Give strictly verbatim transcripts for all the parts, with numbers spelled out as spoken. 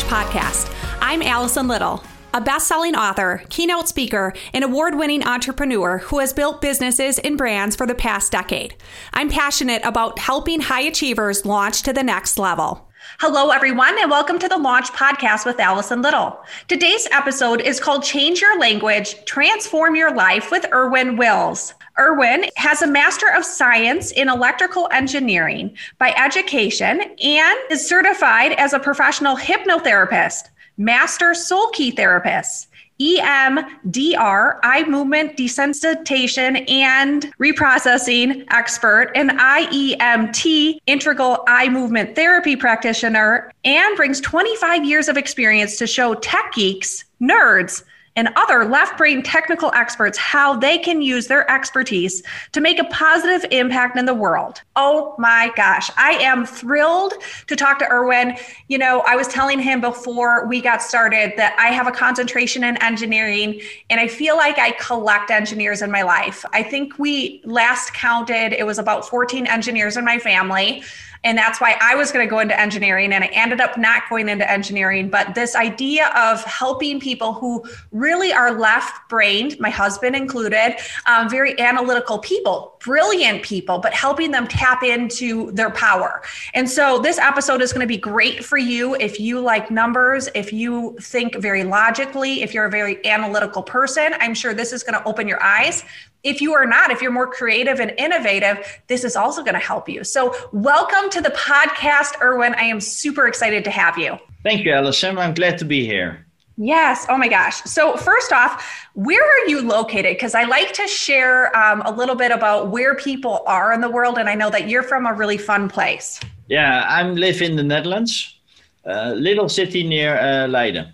Podcast. I'm Allison Little, a best-selling author, keynote speaker, and award-winning entrepreneur who has built businesses and brands for the past decade. I'm passionate about helping high achievers launch to the next level. Hello, everyone, and welcome to the Launch Podcast with Allison Little. Today's episode is called Change Your Language, Transform Your Life with Erwin Wills. Erwin has a Master of Science in Electrical Engineering by education and is certified as a professional hypnotherapist, Master Soul Key Therapist, E M D R, eye movement desensitization and reprocessing expert, and I E M T, integral eye movement therapy practitioner, and brings twenty-five years of experience to show tech geeks, nerds, and other left brain technical experts how they can use their expertise to make a positive impact in the world. Oh my gosh, I am thrilled to talk to Erwin. You know, I was telling him before we got started that I have a concentration in engineering, and I feel like I collect engineers in my life. I think we last counted, it was about fourteen engineers in my family. And that's why I was going to go into engineering, and I ended up not going into engineering. But this idea of helping people who really are left-brained, my husband included, um, very analytical people, brilliant people, but helping them tap into their power. And so this episode is going to be great for you if you like numbers, if you think very logically, if you're a very analytical person. I'm sure this is going to open your eyes. If you are not, if you're more creative and innovative, this is also going to help you. So welcome to the podcast, Erwin. I am super excited to have you. Thank you, Allison. I'm glad to be here. Yes. Oh my gosh. So first off, where are you located? Because I like to share um, a little bit about where people are in the world. And I know that you're from a really fun place. Yeah, I live in the Netherlands, a little city near uh, Leiden.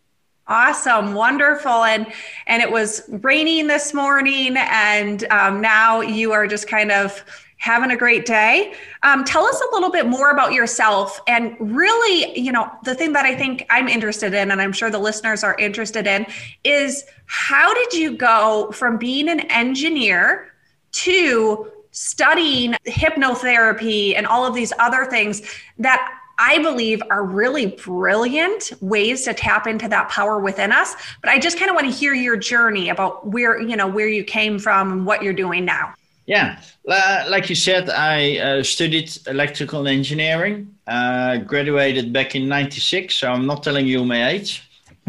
Awesome. Wonderful. And and it was raining this morning, and um, now you are just kind of having a great day. Um, tell us a little bit more about yourself, and really, you know, the thing that I think I'm interested in, and I'm sure the listeners are interested in, is how did you go from being an engineer to studying hypnotherapy and all of these other things that I believe are really brilliant ways to tap into that power within us. But I just kind of want to hear your journey about where, you know, where you came from and what you're doing now. Yeah, uh, like you said, I uh, studied electrical engineering, uh, graduated back in ninety-six. So I'm not telling you my age.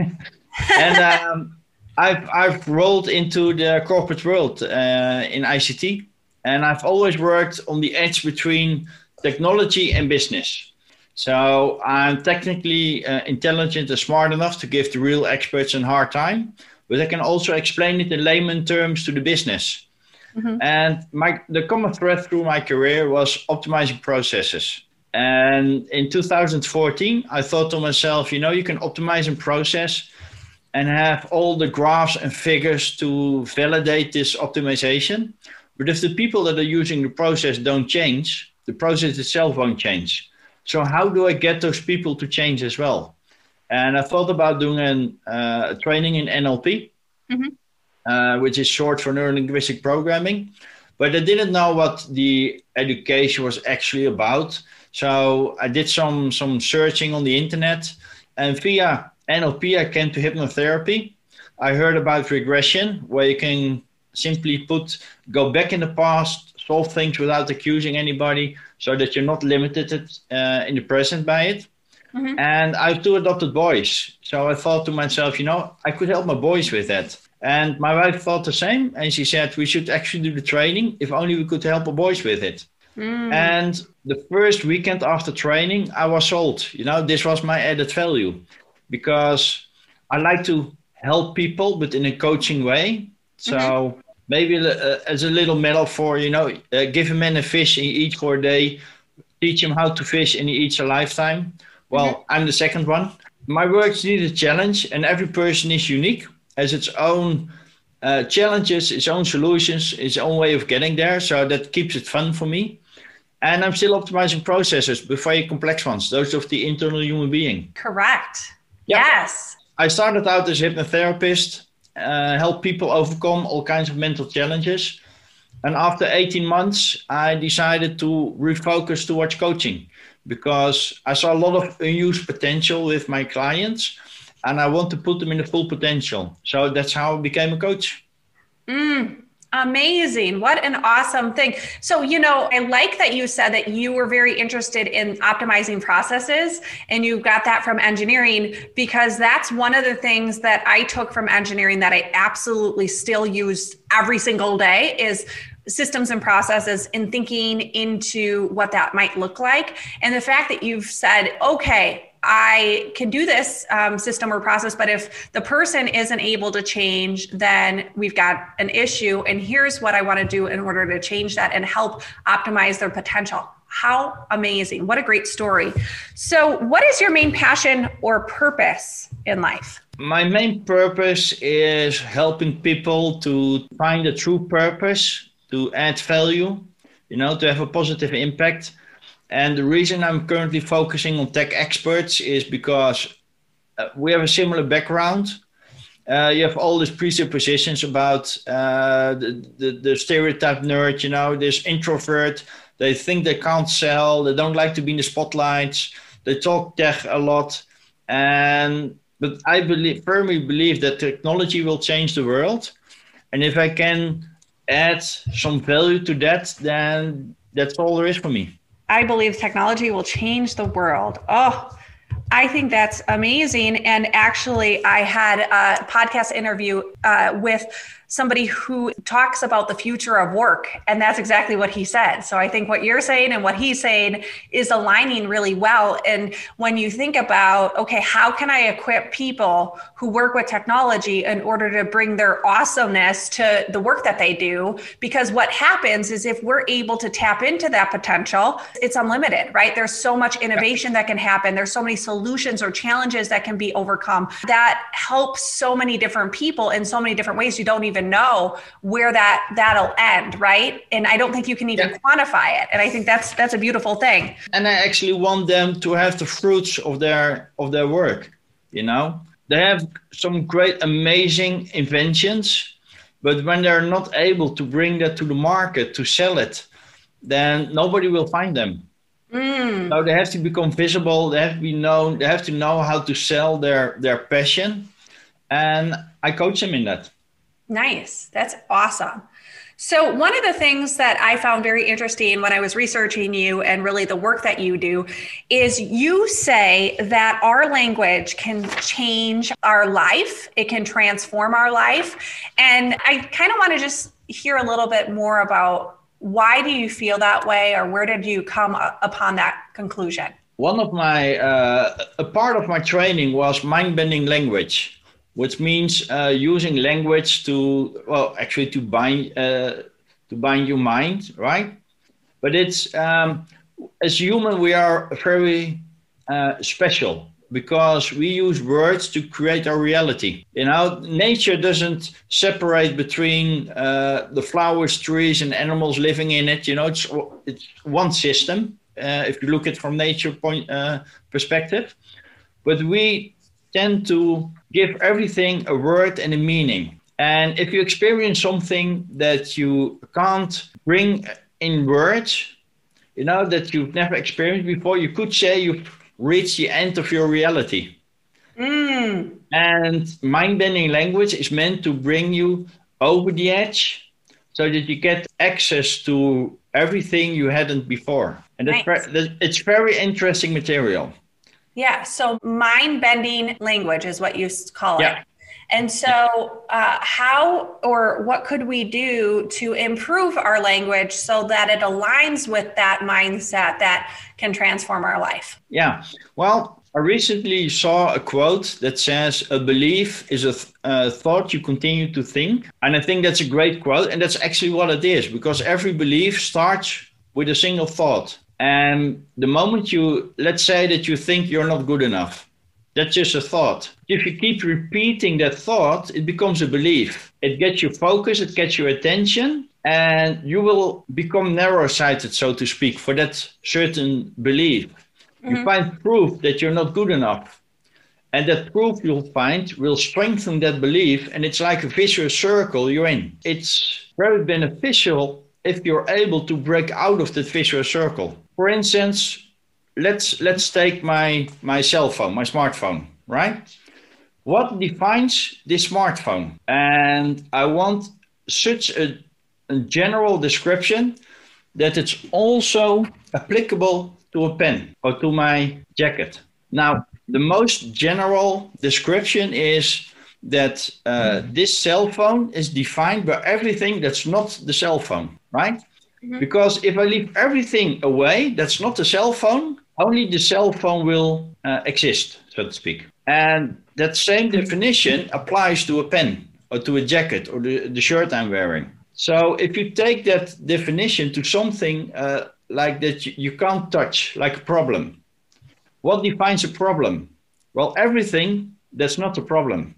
and um, I've, I've rolled into the corporate world uh, in I C T. And I've always worked on the edge between technology and business. So I'm technically uh, intelligent and smart enough to give the real experts a hard time, but I can also explain it in layman terms to the business. Mm-hmm. And my the common thread through my career was optimizing processes. And in two thousand fourteen, I thought to myself, you know, you can optimize a process and have all the graphs and figures to validate this optimization. But if the people that are using the process don't change, the process itself won't change. So how do I get those people to change as well? And I thought about doing an, uh, a training in N L P, mm-hmm. uh, which is short for neuro-linguistic programming. But I didn't know what the education was actually about. So I did some, some searching on the internet. And via N L P, I came to hypnotherapy. I heard about regression, where you can simply put, go back in the past, solve things without accusing anybody, so that you're not limited uh, in the present by it. Mm-hmm. And I have two adopted boys. So I thought to myself, you know, I could help my boys with that. And my wife thought the same. And she said, we should actually do the training if only we could help our boys with it. Mm. And the first weekend after training, I was sold. You know, this was my added value, because I like to help people, but in a coaching way. So mm-hmm. Maybe uh, as a little metaphor, you know, uh, give a man a fish and he eats for a day, teach him how to fish and he eats a lifetime. Well, mm-hmm. I'm the second one. My works need a challenge, and every person is unique, has its own uh, challenges, its own solutions, its own way of getting there. So that keeps it fun for me. And I'm still optimizing processes, but very complex ones, those of the internal human being. Correct. Yeah. Yes. I started out as a hypnotherapist. Uh, help people overcome all kinds of mental challenges. And after eighteen months, I decided to refocus towards coaching, because I saw a lot of unused potential with my clients, and I want to put them in the full potential. So that's how I became a coach. Mm. Amazing. What an awesome thing. So, you know, I like that you said that you were very interested in optimizing processes, and you got that from engineering, because that's one of the things that I took from engineering that I absolutely still use every single day is systems and processes, and thinking into what that might look like. And the fact that you've said, okay, I can do this um, system or process, but if the person isn't able to change, then we've got an issue. And here's what I want to do in order to change that and help optimize their potential. How amazing. What a great story. So what is your main passion or purpose in life? My main purpose is helping people to find a true purpose, to add value, you know, to have a positive impact. And the reason I'm currently focusing on tech experts is because uh, we have a similar background. Uh, you have all these presuppositions about uh, the, the, the stereotype nerd, you know, this introvert. They think they can't sell. They don't like to be in the spotlights. They talk tech a lot. And but I believe, firmly believe that technology will change the world. And if I can add some value to that, then that's all there is for me. I believe technology will change the world. Oh, I think that's amazing. And actually, I had a podcast interview uh, with somebody who talks about the future of work. And that's exactly what he said. So I think what you're saying and what he's saying is aligning really well. And when you think about, okay, how can I equip people who work with technology in order to bring their awesomeness to the work that they do? Because what happens is if we're able to tap into that potential, it's unlimited, right? There's so much innovation that can happen. There's so many solutions or challenges that can be overcome that helps so many different people in so many different ways. You don't even know where that that'll end, right? And I don't think you can even yeah. quantify it. And I think that's that's a beautiful thing. And I actually want them to have the fruits of their of their work. You know, they have some great, amazing inventions, but when they're not able to bring that to the market to sell it, then nobody will find them. Mm. So they have to become visible. They have to be known. They have to know how to sell their their passion, and I coach them in that. Nice. That's awesome. So one of the things that I found very interesting when I was researching you and really the work that you do is you say that our language can change our life. It can transform our life. And I kind of want to just hear a little bit more about why do you feel that way, or where did you come upon that conclusion? One of my, uh, a part of my training was mind-bending language, which means uh, using language to, well, actually to bind, uh, to bind your mind, right? But it's, um, as human, we are very uh, special because we use words to create our reality. You know, nature doesn't separate between uh, the flowers, trees, and animals living in it. You know, it's it's one system, uh, if you look at it from nature point uh, perspective. But we tend to give everything a word and a meaning. And if you experience something that you can't bring in words, you know, that you've never experienced before, you could say you've reached the end of your reality. Mm. And mind-bending language is meant to bring you over the edge so that you get access to everything you hadn't before. And that's nice. Very, it's very interesting material. Yeah. So mind-bending language is what you call it. Yeah. And so uh, how or what could we do to improve our language so that it aligns with that mindset that can transform our life? Yeah. Well, I recently saw a quote that says, a belief is a, th- a thought you continue to think. And I think that's a great quote. And that's actually what it is, because every belief starts with a single thought. And the moment you, let's say that you think you're not good enough, that's just a thought. If you keep repeating that thought, it becomes a belief. It gets you focused, it gets your attention, and you will become narrow-sighted, so to speak, for that certain belief. Mm-hmm. You find proof that you're not good enough. And that proof you'll find will strengthen that belief, and it's like a vicious circle you're in. It's very beneficial if you're able to break out of that vicious circle. For instance, let's let's take my my cell phone, my smartphone, right? What defines this smartphone? And I want such a, a general description that it's also applicable to a pen or to my jacket. Now, the most general description is that uh, this cell phone is defined by everything that's not the cell phone, right? Mm-hmm. Because if I leave everything away, that's not the cell phone, only the cell phone will uh, exist, so to speak. And that same definition applies to a pen or to a jacket or the, the shirt I'm wearing. So if you take that definition to something uh, like that you, you can't touch, like a problem, what defines a problem? Well, everything that's not a problem.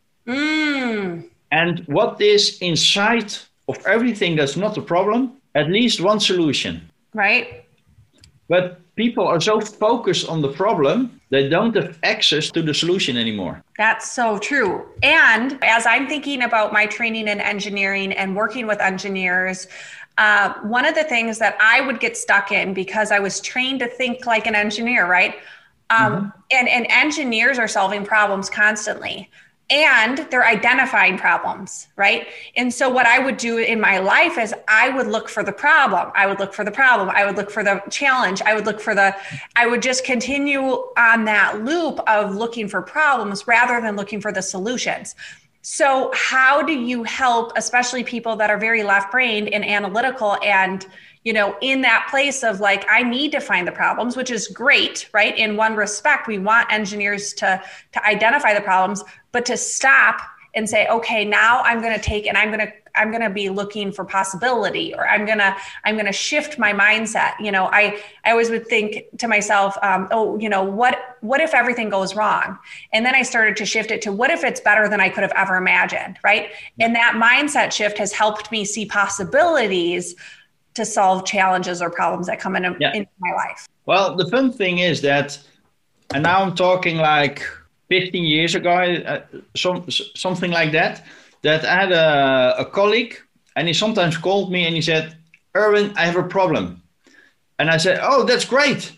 Mm. And what is inside of everything that's not a problem? At least one solution. Right. But people are so focused on the problem, they don't have access to the solution anymore. That's so true. And as I'm thinking about my training in engineering and working with engineers, uh, one of the things that I would get stuck in because I was trained to think like an engineer, right? Um, mm-hmm. and, and engineers are solving problems constantly. And they're identifying problems, right? And so what I would do in my life is I would look for the problem. I would look for the problem. I would look for the challenge. I would look for the, I would just continue on that loop of looking for problems rather than looking for the solutions. So how do you help, especially people that are very left-brained and analytical and, you know, in that place of like, I need to find the problems, which is great, right? In one respect, we want engineers to, to identify the problems, but to stop and say, okay, now I'm going to take and I'm going to I'm going to be looking for possibility, or I'm going to I'm going to shift my mindset. You know, I I always would think to myself, um, oh, you know, what what if everything goes wrong? And then I started to shift it to what if it's better than I could have ever imagined, right? And that mindset shift has helped me see possibilities to solve challenges or problems that come into, yeah. into my life. Well, the fun thing is that, and now I'm talking like fifteen years ago, uh, some, something like that, that I had a, a colleague and he sometimes called me and he said, Erwin, I have a problem. And I said, oh, that's great.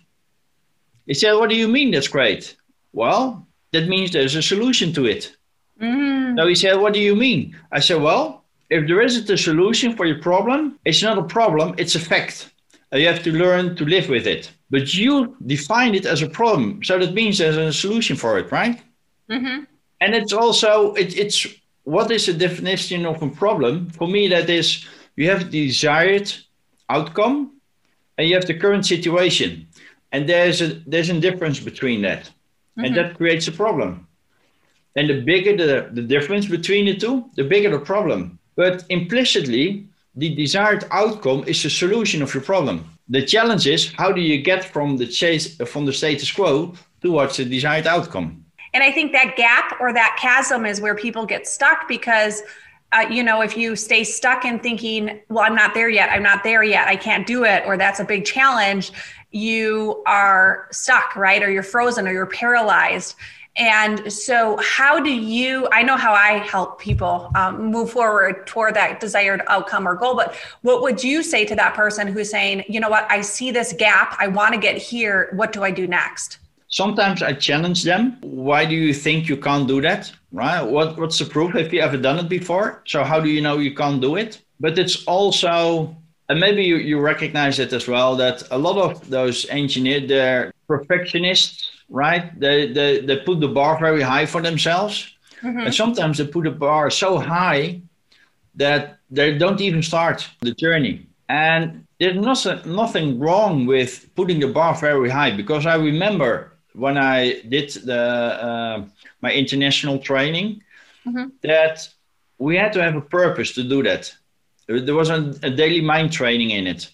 He said, what do you mean that's great? Well, that means there's a solution to it. Mm. So he said, what do you mean? I said, well, if there isn't a solution for your problem, it's not a problem, it's a fact. You have to learn to live with it. But you define it as a problem. So that means there's a solution for it, right? Mm-hmm. And it's also, it, it's what is the definition of a problem? For me, that is, you have the desired outcome and you have the current situation. And there's a, there's a difference between that. Mm-hmm. And that creates a problem. And the bigger the, the difference between the two, the bigger the problem. But implicitly, the desired outcome is the solution of your problem. The challenge is, how do you get from the chase, from the status quo towards the desired outcome? And I think that gap or that chasm is where people get stuck because, uh, you know, if you stay stuck in thinking, well, I'm not there yet, I'm not there yet, I can't do it, or that's a big challenge, you are stuck, right? Or you're frozen or you're paralyzed. And so how do you, I know how I help people um, move forward toward that desired outcome or goal, but what would you say to that person who's saying, you know what, I see this gap, I want to get here, what do I do next? Sometimes I challenge them. Why do you think you can't do that? Right? What, what's the proof? Have you ever done it before? So how do you know you can't do it? But it's also, and maybe you, you recognize it as well, that a lot of those engineers, they're perfectionists, right? They, they, they put the bar very high for themselves. Mm-hmm. And sometimes they put the bar so high that they don't even start the journey. And there's nothing, nothing wrong with putting the bar very high, because I remember when I did the uh, my international training, mm-hmm. that we had to have a purpose to do that. There was a, a daily mind training in it.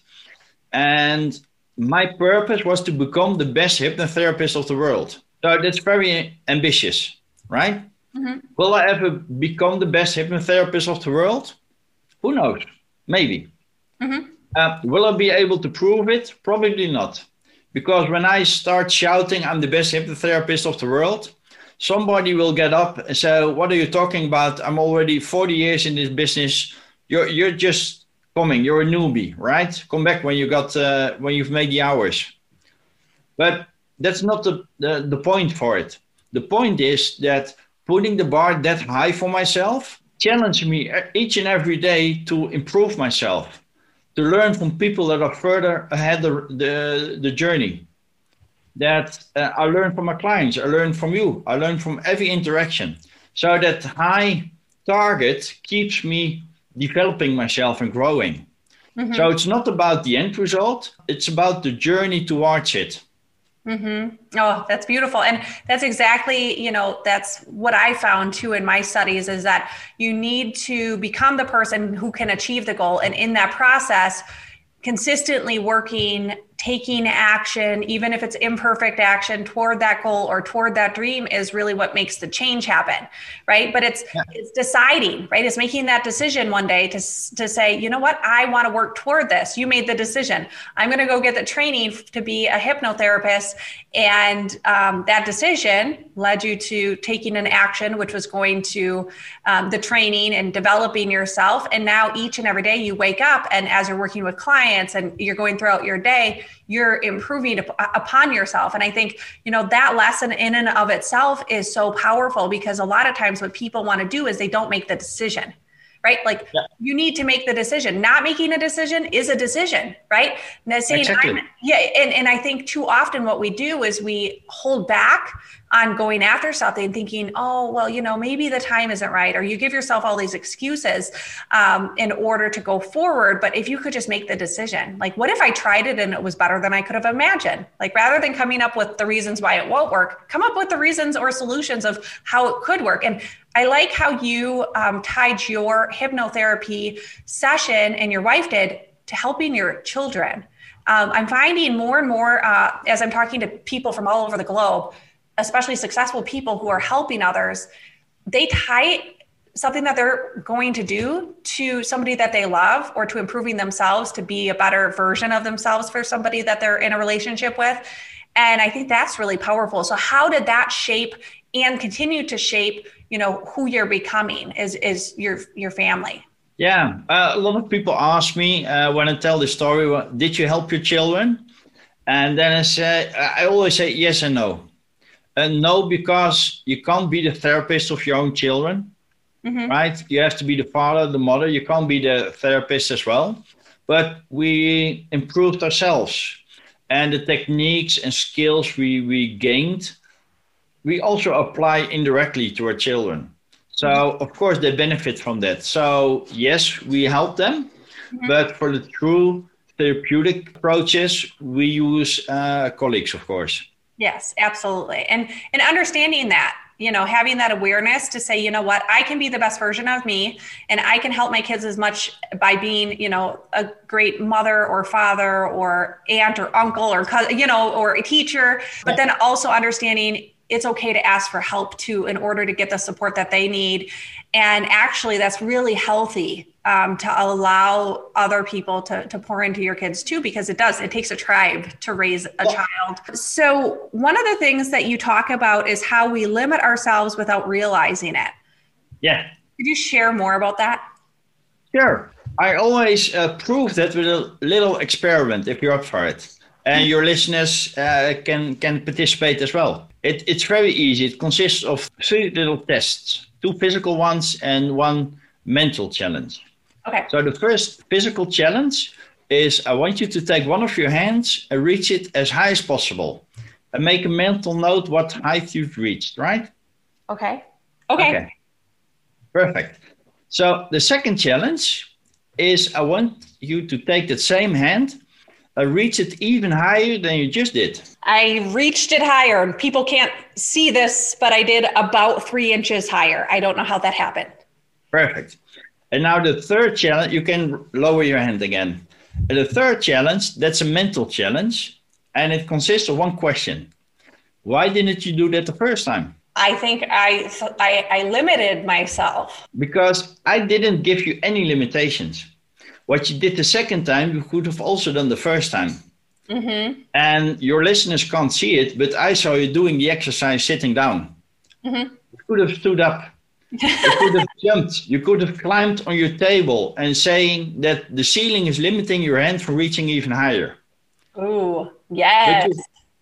And my purpose was to become the best hypnotherapist of the world. So that's very ambitious, right? Mm-hmm. Will I ever become the best hypnotherapist of the world? Who knows? Maybe. Mm-hmm. Uh, will I be able to prove it? Probably not. Because when I start shouting, I'm the best hypnotherapist of the world, somebody will get up and say, what are you talking about? I'm already forty years in this business. You're, you're just coming. You're a newbie, right? Come back when you got, uh, when you've made the hours. But that's not the, the, the point for it. The point is that putting the bar that high for myself challenged me each and every day to improve myself, to learn from people that are further ahead of the, the journey. That uh, I learn from my clients, I learn from you, I learn from every interaction. So that high target keeps me developing myself and growing. Mm-hmm. So it's not about the end result, it's about the journey towards it. Mm-hmm. Oh, that's beautiful. And that's exactly, you know, that's what I found too in my studies, is that you need to become the person who can achieve the goal. And in that process, consistently working, taking action, even if it's imperfect action toward that goal or toward that dream, is really what makes the change happen, right? But it's yeah. it's deciding, right? It's making that decision one day to, to say, you know what, I want to work toward this. You made the decision. I'm going to go get the training to be a hypnotherapist. And um, that decision led you to taking an action, which was going to um, the training and developing yourself. And now each and every day you wake up, and as you're working with clients and you're going throughout your day, you're improving upon yourself. And I think, you know, that lesson in and of itself is so powerful, because a lot of times what people want to do is they don't make the decision, right? Like yeah. you need to make the decision. Not making a decision is a decision, right? Now, saying, exactly. I'm, yeah. And, and I think too often what we do is we hold back on going after something, thinking, oh, well, you know, maybe the time isn't right. Or you give yourself all these excuses um, in order to go forward. But if you could just make the decision, like, what if I tried it and it was better than I could have imagined? Like, rather than coming up with the reasons why it won't work, come up with the reasons or solutions of how it could work. And I like how you um, tied your hypnotherapy session, and your wife did, to helping your children. Um, I'm finding more and more uh, as I'm talking to people from all over the globe, especially successful people who are helping others, they tie something that they're going to do to somebody that they love, or to improving themselves to be a better version of themselves for somebody that they're in a relationship with. And I think that's really powerful. So how did that shape and continue to shape, you know, who you're becoming is, is your, your family? Yeah, uh, a lot of people ask me uh, when I tell the story, well, did you help your children? And then I say, I always say yes and no. And no, because you can't be the therapist of your own children, mm-hmm. right? You have to be the father, the mother. You can't be the therapist as well. But we improved ourselves, and the techniques and skills we, we gained, we also apply indirectly to our children. So, mm-hmm. of course, they benefit from that. So, yes, we help them. Mm-hmm. But for the true therapeutic approaches, we use uh, colleagues, of course. Yes, absolutely. And and understanding that, you know, having that awareness to say, you know what, I can be the best version of me, and I can help my kids as much by being, you know, a great mother or father or aunt or uncle or cousin, you know, or a teacher, but then also understanding it's okay to ask for help too, in order to get the support that they need. And actually that's really healthy um, to allow other people to, to pour into your kids too, because it does, it takes a tribe to raise a yeah. child. So one of the things that you talk about is how we limit ourselves without realizing it. Yeah. Could you share more about that? Sure. I always uh, prove that with a little experiment, if you're up for it. And your listeners uh, can, can participate as well. It, it's very easy. It consists of three little tests, two physical ones and one mental challenge. Okay. So the first physical challenge is I want you to take one of your hands and reach it as high as possible. And make a mental note what height you've reached, right? Okay. Okay. Okay. Perfect. So the second challenge is I want you to take that same hand and reach it even higher than you just did. I reached it higher. People can't see this, but I did about three inches higher. I don't know how that happened. Perfect. And now the third challenge, you can lower your hand again. And the third challenge, that's a mental challenge. And it consists of one question. Why didn't you do that the first time? I think I, I, I limited myself. Because I didn't give you any limitations. What you did the second time, you could have also done the first time. Mm-hmm. And your listeners can't see it, but I saw you doing the exercise sitting down. Mm-hmm. You could have stood up. You could have jumped. You could have climbed on your table and saying that the ceiling is limiting your hand from reaching even higher. Ooh, yes. But you,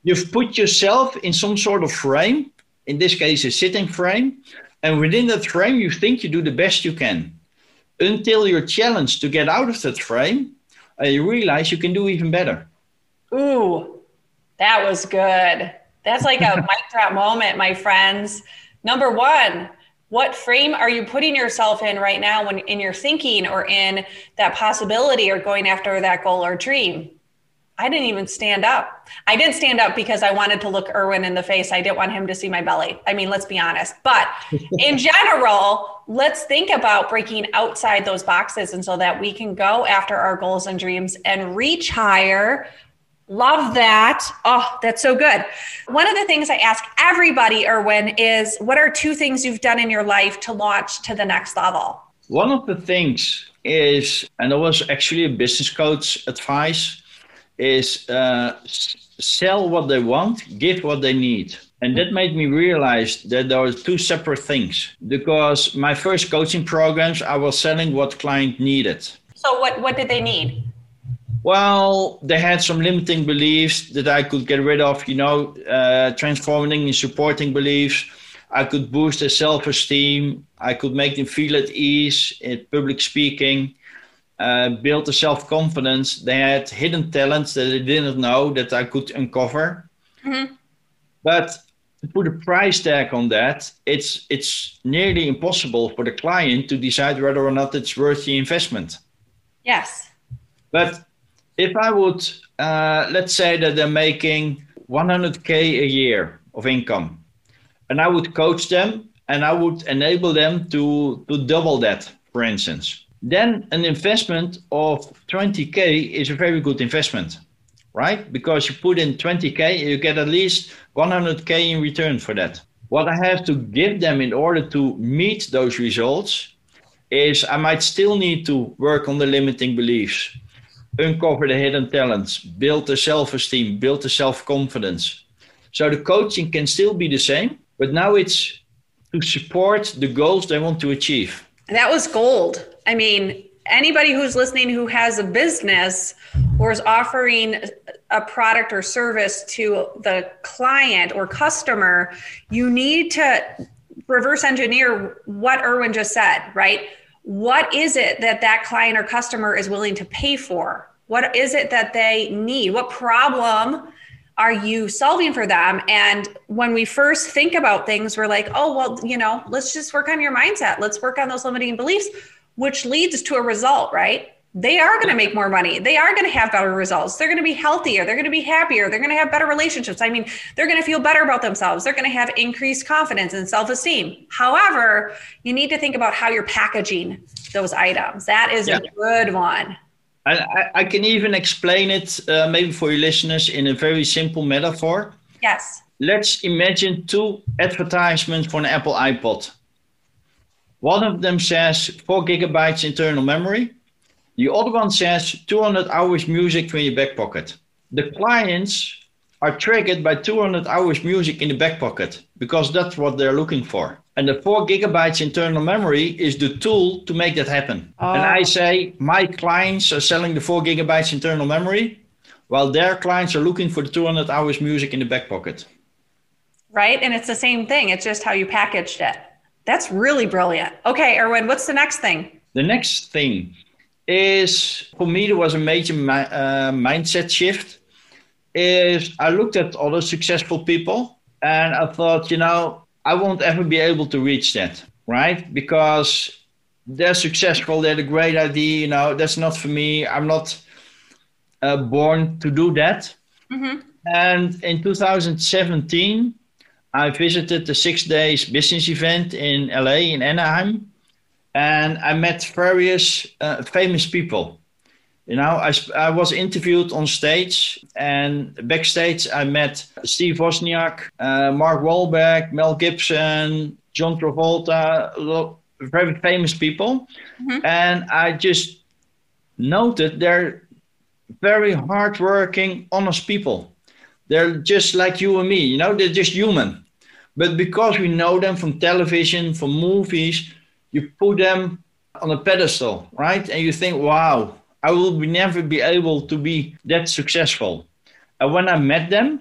You've put yourself in some sort of frame, in this case, a sitting frame. And within that frame, you think you do the best you can until you're challenged to get out of that frame and you realize you can do even better. Ooh, that was good. That's like a mic drop moment, my friends. Number one, what frame are you putting yourself in right now when in your thinking or in that possibility or going after that goal or dream? I didn't even stand up. I didn't stand up because I wanted to look Erwin in the face. I didn't want him to see my belly. I mean, let's be honest. But in general, let's think about breaking outside those boxes and so that we can go after our goals and dreams and reach higher. Love that. Oh, that's so good. One of the things I ask everybody, Erwin, is what are two things you've done in your life to launch to the next level? One of the things is, and it was actually a business coach advice, is uh, sell what they want, give what they need. And that made me realize that there are two separate things. Because my first coaching programs, I was selling what client needed. So what, what did they need? Well, they had some limiting beliefs that I could get rid of, you know, uh, transforming and supporting beliefs. I could boost their self-esteem. I could make them feel at ease in public speaking. Uh, build the self-confidence. They had hidden talents that they didn't know that I could uncover. Mm-hmm. But to put a price tag on that, it's it's nearly impossible for the client to decide whether or not it's worth the investment. Yes. But if I would, uh, let's say that they're making one hundred K a year of income, and I would coach them and I would enable them to, to double that, for instance. Then an investment of twenty K is a very good investment, right? Because you put in twenty K, you get at least one hundred K in return for that. What I have to give them in order to meet those results is I might still need to work on the limiting beliefs, uncover the hidden talents, build the self-esteem, build the self-confidence. So the coaching can still be the same, but now it's to support the goals they want to achieve. That was gold. I mean, anybody who's listening who has a business or is offering a product or service to the client or customer, you need to reverse engineer what Erwin just said, right? What is it that that client or customer is willing to pay for? What is it that they need? What problem are you solving for them? And when we first think about things, we're like, oh, well, you know, let's just work on your mindset. Let's work on those limiting beliefs, which leads to a result, right? They are going to make more money. They are going to have better results. They're going to be healthier. They're going to be happier. They're going to have better relationships. I mean, they're going to feel better about themselves. They're going to have increased confidence and self-esteem. However, you need to think about how you're packaging those items. That is yeah. a good one. I, I can even explain it uh, maybe for your listeners in a very simple metaphor. Yes. Let's imagine two advertisements for an Apple iPod. One of them says four gigabytes internal memory. The other one says two hundred hours music in your back pocket. The clients are triggered by two hundred hours music in the back pocket because that's what they're looking for. And the four gigabytes internal memory is the tool to make that happen. Uh, and I say my clients are selling the four gigabytes internal memory while their clients are looking for the two hundred hours music in the back pocket. Right. And it's the same thing. It's just how you packaged it. That's really brilliant. Okay, Erwin, what's the next thing? The next thing is, for me, there was a major mi- uh, mindset shift. Is I looked at other successful people and I thought, you know, I won't ever be able to reach that, right? Because they're successful, they had a great idea, you know, that's not for me. I'm not uh, born to do that. Mm-hmm. And in two thousand seventeen, I visited the six days business event in L A, in Anaheim, and I met various uh, famous people. You know, I, I was interviewed on stage, and backstage I met Steve Wozniak, uh, Mark Wahlberg, Mel Gibson, John Travolta, very famous people. Mm-hmm. And I just noted they're very hardworking, honest people. They're just like you and me, you know, they're just human. But because we know them from television, from movies, you put them on a pedestal, right? And you think, wow, I will be never be able to be that successful. And when I met them,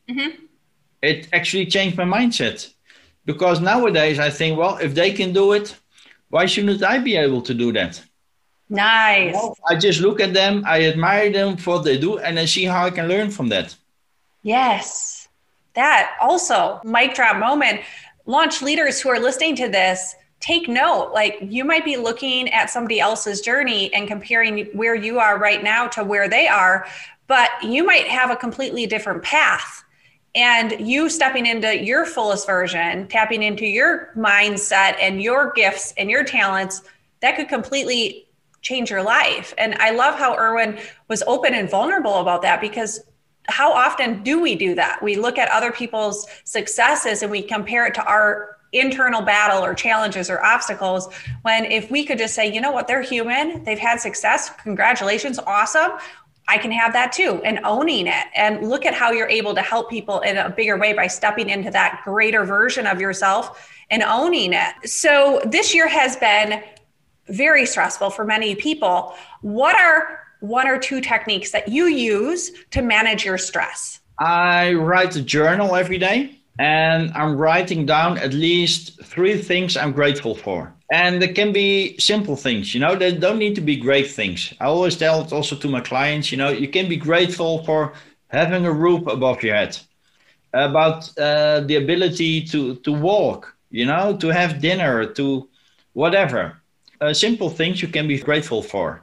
Mm-hmm. It actually changed my mindset, because nowadays I think, well, if they can do it, why shouldn't I be able to do that? Nice. Well, I just look at them, I admire them for what they do, and I see how I can learn from that. Yes. That also, mic drop moment. Launch leaders who are listening to this, take note. Like, you might be looking at somebody else's journey and comparing where you are right now to where they are, but you might have a completely different path. And you stepping into your fullest version, tapping into your mindset and your gifts and your talents, that could completely change your life. And I love how Erwin was open and vulnerable about that, because how often do we do that? We look at other people's successes and we compare it to our internal battle or challenges or obstacles, when if we could just say, you know what, they're human, they've had success, congratulations, awesome, I can have that too, and owning it. And look at how you're able to help people in a bigger way by stepping into that greater version of yourself and owning it. So this year has been very stressful for many people. What are one or two techniques that you use to manage your stress? I write a journal every day, and I'm writing down at least three things I'm grateful for. And it can be simple things, you know, they don't need to be great things. I always tell it also to my clients, you know, you can be grateful for having a roof above your head, about uh, the ability to, to walk, you know, to have dinner, to whatever. Uh, simple things you can be grateful for.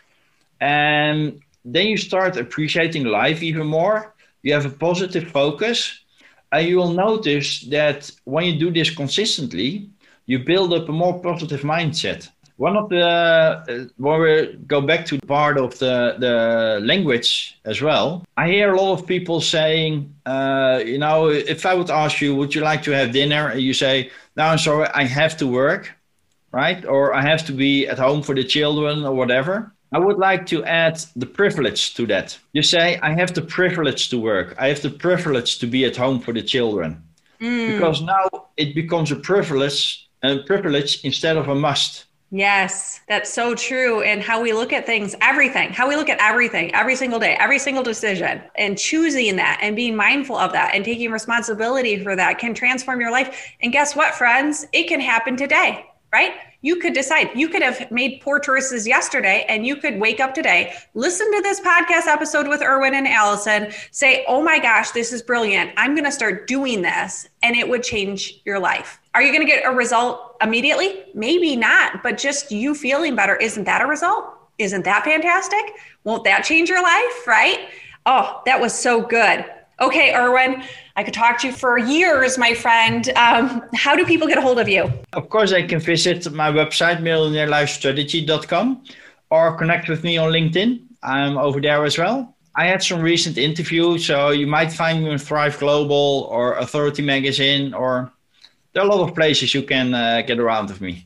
And then you start appreciating life even more. You have a positive focus, and you will notice that when you do this consistently, you build up a more positive mindset. One of the, uh, when we go back to part of the, the language as well, I hear a lot of people saying, uh, you know, if I would ask you, would you like to have dinner? And you say, no, I'm sorry, I have to work, right? Or I have to be at home for the children or whatever. I would like to add the privilege to that. You say, I have the privilege to work. I have the privilege to be at home for the children. Mm. Because now it becomes a privilege, a privilege instead of a must. Yes, that's so true. And how we look at things, everything, how we look at everything, every single day, every single decision, and choosing that and being mindful of that and taking responsibility for that can transform your life. And guess what, friends? It can happen today, right? You could decide. You could have made poor choices yesterday, and you could wake up today, listen to this podcast episode with Erwin and Allison, say, oh my gosh, this is brilliant. I'm going to start doing this, and it would change your life. Are you going to get a result immediately? Maybe not, but just you feeling better. Isn't that a result? Isn't that fantastic? Won't that change your life, right? Oh, that was so good. Okay, Erwin, I could talk to you for years, my friend. Um, how do people get a hold of you? Of course, they can visit my website, millionaire life strategy dot com, or connect with me on LinkedIn. I'm over there as well. I had some recent interviews, so you might find me on Thrive Global or Authority Magazine, or there are a lot of places you can uh, get around with me.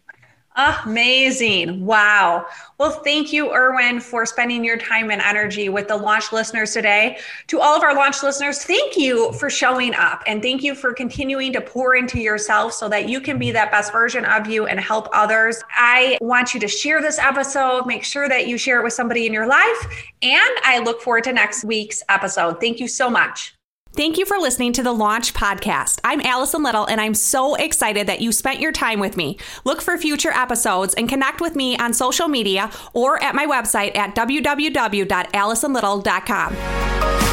Amazing. Wow. Well, thank you, Erwin, for spending your time and energy with the Launch listeners today. To all of our Launch listeners, thank you for showing up, and thank you for continuing to pour into yourself so that you can be that best version of you and help others. I want you to share this episode. Make sure that you share it with somebody in your life, and I look forward to next week's episode. Thank you so much. Thank you for listening to the Launch Podcast. I'm Allison Little, and I'm so excited that you spent your time with me. Look for future episodes and connect with me on social media or at my website at w w w dot allison little dot com.